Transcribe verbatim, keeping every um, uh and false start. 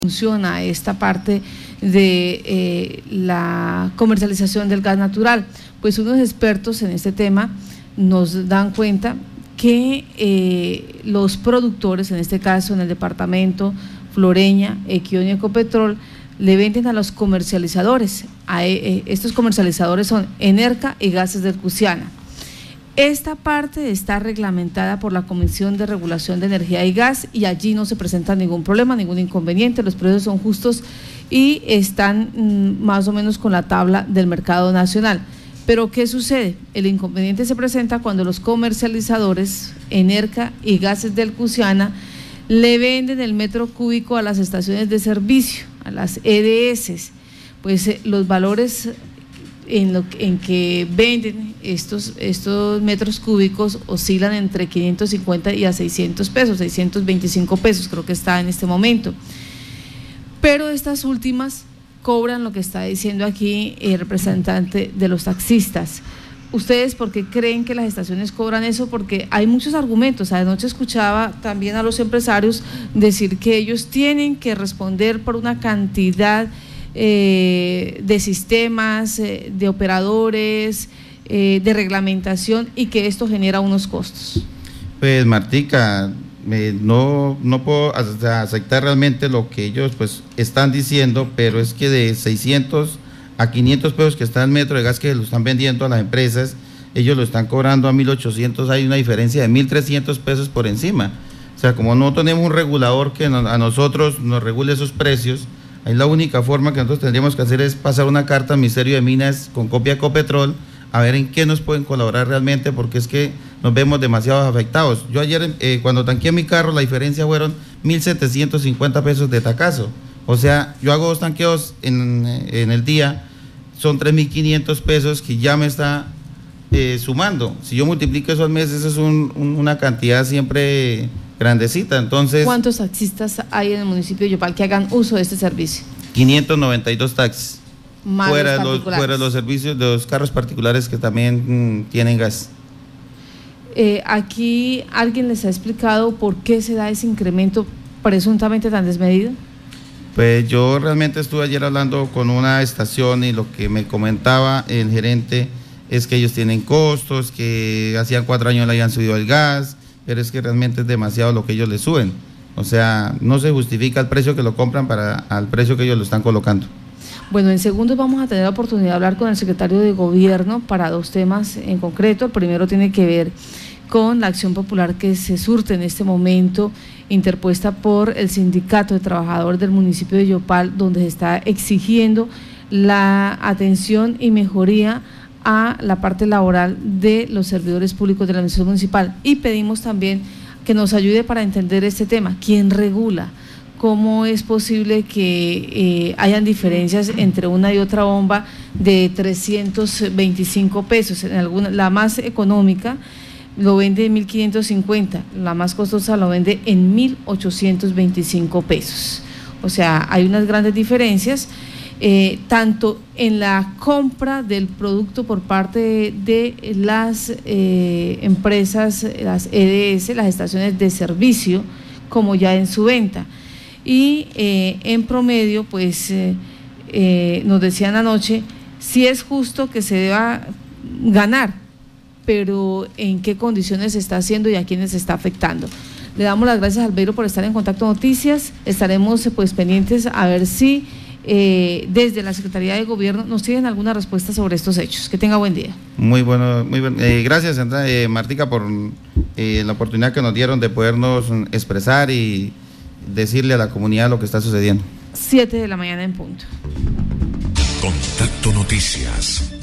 funciona esta parte de eh, la comercialización del gas natural. Pues unos expertos en este tema nos dan cuenta que eh, los productores, en este caso en el departamento Floreña, Equion y Ecopetrol, le venden a los comercializadores. A, eh, estos comercializadores son Enerca y Gases del Cusiana. Esta parte está reglamentada por la Comisión de Regulación de Energía y Gas y allí no se presenta ningún problema, ningún inconveniente, los precios son justos y están mmm, más o menos con la tabla del mercado nacional. Pero ¿qué sucede? El inconveniente se presenta cuando los comercializadores, Enerca y Gases del Cusiana, le venden el metro cúbico a las estaciones de servicio, a las E D S. Pues eh, los valores en, lo, en que venden estos, estos metros cúbicos oscilan entre quinientos cincuenta y a seiscientos pesos, seiscientos veinticinco pesos creo que está en este momento. Pero estas últimas cobran lo que está diciendo aquí el representante de los taxistas. ¿Ustedes por qué creen que las estaciones cobran eso? Porque hay muchos argumentos. Anoche escuchaba también a los empresarios decir que ellos tienen que responder por una cantidad eh, de sistemas, eh, de operadores, eh, de reglamentación y que esto genera unos costos. Pues Martica, eh, no, no puedo aceptar realmente lo que ellos pues están diciendo, pero es que de seiscientos a quinientos pesos que está el metro de gas que lo están vendiendo a las empresas, ellos lo están cobrando a mil ochocientos, hay una diferencia de mil trescientos pesos por encima. O sea, como no tenemos un regulador que no, a nosotros nos regule esos precios, ahí la única forma que nosotros tendríamos que hacer es pasar una carta al Ministerio de Minas con copia a Ecopetrol, a ver en qué nos pueden colaborar realmente, porque es que nos vemos demasiado afectados. Yo ayer, eh, cuando tanqueé mi carro, la diferencia fueron mil setecientos cincuenta pesos de tacazo. O sea, yo hago dos tanqueos en, en el día, son tres mil quinientos pesos que ya me está eh, sumando. Si yo multiplico eso al mes, eso es un, un, una cantidad siempre grandecita. Entonces, ¿cuántos taxistas hay en el municipio de Yopal que hagan uso de este servicio? quinientos noventa y dos taxis. Más fuera los los, fuera los servicios de los carros particulares que también mmm, tienen gas. Eh, aquí alguien les ha explicado por qué se da ese incremento presuntamente tan desmedido. Pues yo realmente estuve ayer hablando con una estación y lo que me comentaba el gerente es que ellos tienen costos, que hacían cuatro años le habían subido el gas, pero es que realmente es demasiado lo que ellos le suben. O sea, no se justifica el precio que lo compran para al precio que ellos lo están colocando. Bueno, en segundos vamos a tener la oportunidad de hablar con el secretario de Gobierno para dos temas en concreto. El primero tiene que ver con la acción popular que se surte en este momento, interpuesta por el Sindicato de Trabajadores del municipio de Yopal, donde se está exigiendo la atención y mejoría a la parte laboral de los servidores públicos de la administración municipal. Y pedimos también que nos ayude para entender este tema. ¿Quién regula? ¿Cómo es posible que eh, hayan diferencias entre una y otra bomba de trescientos veinticinco pesos? En alguna, la más económica lo vende en mil quinientos cincuenta, la más costosa lo vende en mil ochocientos veinticinco pesos. O sea, hay unas grandes diferencias, eh, tanto en la compra del producto por parte de las eh, empresas, las E D S, las estaciones de servicio, como ya en su venta. Y eh, en promedio, pues eh, eh, nos decían anoche, sí es justo que se deba ganar, pero en qué condiciones se está haciendo y a quiénes se está afectando. Le damos las gracias a Albeiro por estar en Contacto Noticias. Estaremos pues pendientes a ver si eh, desde la Secretaría de Gobierno nos tienen alguna respuesta sobre estos hechos. Que tenga buen día. Muy bueno, muy bien. Eh, gracias, eh, Martica, por eh, la oportunidad que nos dieron de podernos expresar y decirle a la comunidad lo que está sucediendo. Siete de la mañana en punto. Contacto Noticias.